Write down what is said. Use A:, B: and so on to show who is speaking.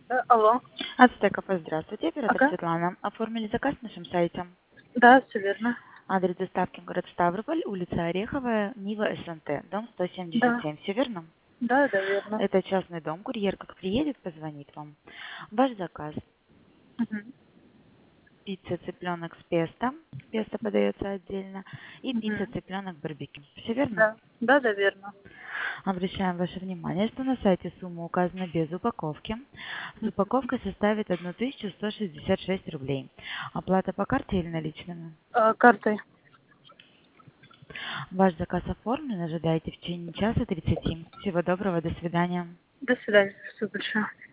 A: Алло.
B: Ацтеков, здравствуйте, оператор
A: Ага.
B: Светлана. Оформили заказ на нашем сайте.
A: Да, все верно.
B: Адрес доставки город Ставрополь, улица Ореховая, Нива, СНТ, дом
A: Да.
B: 177. Все верно?
A: Да, верно.
B: Это частный дом, курьер как приедет, позвонит вам. Ваш заказ.
A: Мгм.
B: Пицца цыпленок с песто. Песто подается отдельно. И пицца
A: Мгм.
B: цыпленок барбекю. Все верно?
A: Да. Да, верно.
B: Обращаем ваше внимание, что на сайте сумма указана без упаковки. С упаковкой составит 1166 рублей. Оплата по карте или наличными?
A: Картой.
B: Ваш заказ оформлен. Ожидайте в течение часа 30. Всего доброго. До свидания.
A: До свидания. Спасибо большое.